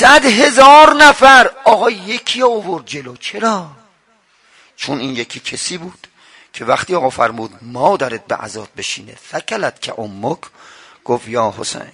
100,000 نفر. آقا یکی آورد جلو. چرا؟ چون این یکی کسی بود که وقتی آقا فرمود مادرت به عزات بشینه ثکلت که امک، گفت یا حسین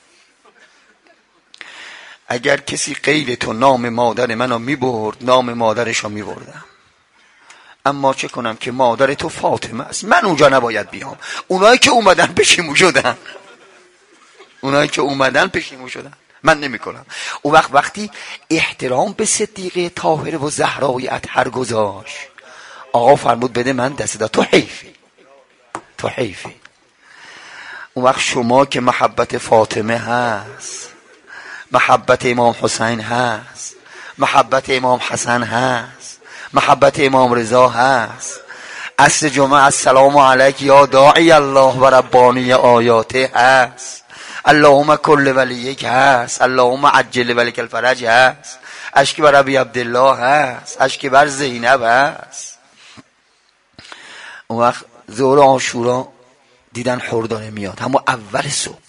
اگر کسی غیر تو نام مادر منو میبرد نام مادرشو میبردم، اما چه کنم که مادر تو فاطمه است، من اونجا نباید بیام. اونایی که اومدن پشیمون شدن، اونایی که اومدن پشیمون شدن، من نمی کنم. اون وقتی احترام به صدیقه طاهره و زهرای اطهر گذاشت، آقا فرمود بده من دست داد. تو حیفی، تو حیفی. اون وقت شما که محبت فاطمه هست، محبت امام حسین هست، محبت امام حسن هست، محبت امام رضا هست، عصر جمعه السلام علیک یا داعی الله و ربانی آیاته هست، اللهم کل ولیک هست، اللهم عجل ولیک الفرج هست، اشکی بر ابی عبدالله هست، اشکی بر زینب هست. اون وقت ظهر عاشورا دیدن حور داره میاد، همون اول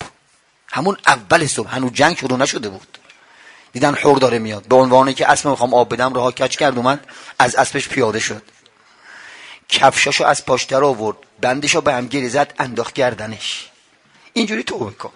صبح هنوز جنگ شروع نشده بود، دیدن حور داره میاد. به عنوانی که اسب میخوام آب بدم راه کج کرد، اومد از اسبش پیاده شد، کفشاشو از پاش در آورد، بندشو به هم گره زد، انداخت گردنش، اینجوری توبه کن.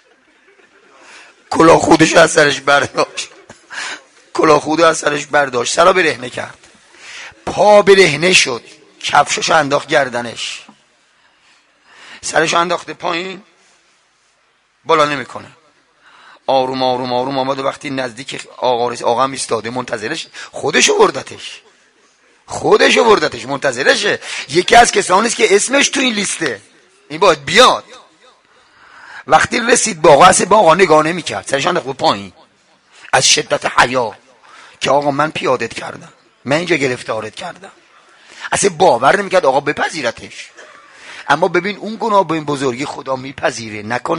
کلاه خودشو از سرش برداشت، کلاه خودو از سرش برداشت، سرا برهنه کرد، پا برهنه شد، کفشاشو انداخت گردنش، سرشو انداخته پایین، بالا نمیکنه. آروم آروم آروم آمد و وقتی نزدیک آقا هم ایستاده منتظرش، خودشو بردتش منتظرشه. یکی از کسانی است که اسمش تو این لیسته، این باید بیاد. وقتی رسید با آقا، اصلا با آقا نگاه نمی‌کرد، سرش انداخت پایین از شدت حیا که آقا من پیادت کردم، من اینجا گرفتارت کردم. اصلا باور نمی‌کرد آقا بپذیرتش. اما ببین اون گناه به این بزرگی خدا میپذیره.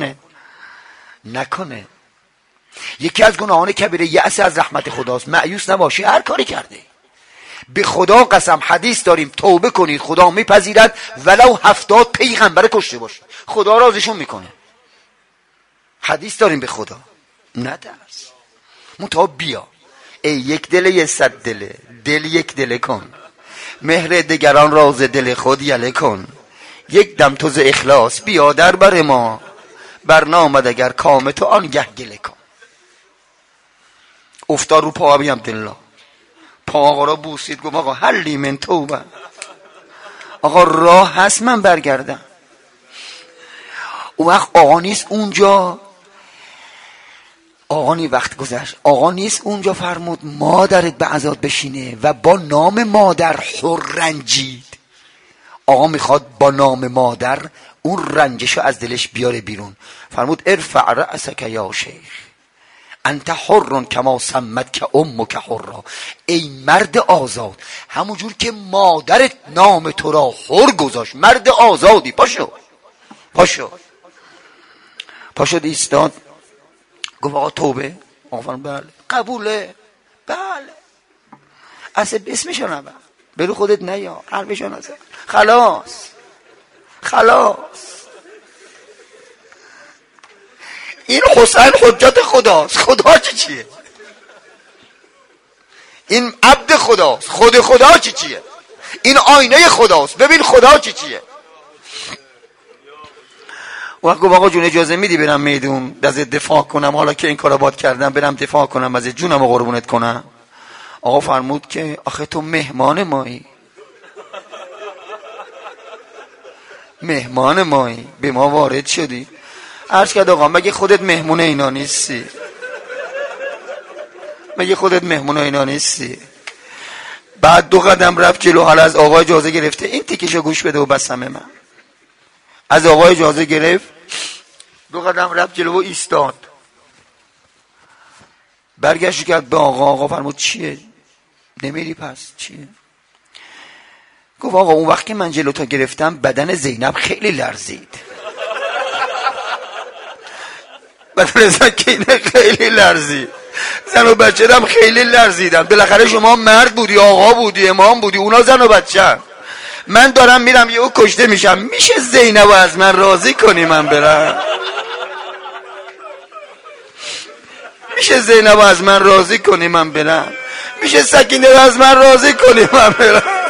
نکنه. یکی از گناهان کبیره یأس از رحمت خداست. مایوس نباشی، هر کاری کرده. به خدا قسم حدیث داریم توبه کنید خدا میپذیرد، ولو 70 پیغمبر کشته باشید خدا راضیشون میکنه. حدیث داریم به خدا. نترس، متا بیا ای یک دل یه صد دله، دل یک دل کن، مهر دگران راز دل خود یله کن، یک دم تو ز اخلاص بیا در بر ما، برنامه اگر کام تو آنگه گله کن. افتاد رو پا ابی عبدالله، پا آقا را بوسید، گفت آقا حلی من توبه، آقا راه هست من برگردم. اون وقت آقا نیست اونجا، وقت گذشت، آقا نیست اونجا، فرمود مادرت به عزات بشینه و با نام مادر حر رنجید. آقا میخواد با نام مادر اون رنجشو از دلش بیاره بیرون. فرمود ارفع رأسک یا شیخ انت حر کما سمت که امک حرا، ای مرد آزاد، همونجور که مادرت نام تو را حر گذاشت، مرد آزادی، پاشو ایستاد، گفت آقا توبه. آقا فرمود بله. قبوله؟ بله. اصلا اسمشو نبر، برو خودت نیا، حرفشو نزن، خلاص. این حسین حجت خداست. خدا چیه؟ این عبد خداست. خدا چیه؟ این آینه خداست. ببین خدا چیه. وقت گفت آقا جون اجازه میدی برم میدون از دفاع کنم، حالا که این کارو باد کردم برم دفاع کنم از جونم و قربونت کنم. آقا فرمود که آخه تو مهمان مایی، به ما وارد شدی. عرض کرد آقا مگه خودت مهمون اینا نیستی؟ بعد 2 قدم رفت جلو، حالا از آقا اجازه گرفته این تیکشو گوش بده و بسم من. از آقا اجازه گرفت، 2 قدم رفت جلو و ایستاد. برگشت کرد به آقا فرمود چیه؟ نمیری پس چیه؟ گفت آقا اون وقت که من جلو تا گرفتم بدن زینب خیلی لرزید. بدن سکینه خیلی لرزید، زن و بچه هم خیلی لرزیدم. بالاخره شما مرد بودی، آقا بودی، امام بودی، اونا زن و بچه. من دارم میرم یهو کشته میشم، میشه زینب از من راضی کنی من برم؟ میشه زینب از من راضی کنی من برم؟ میشه سکینه از من راضی کنی من برم؟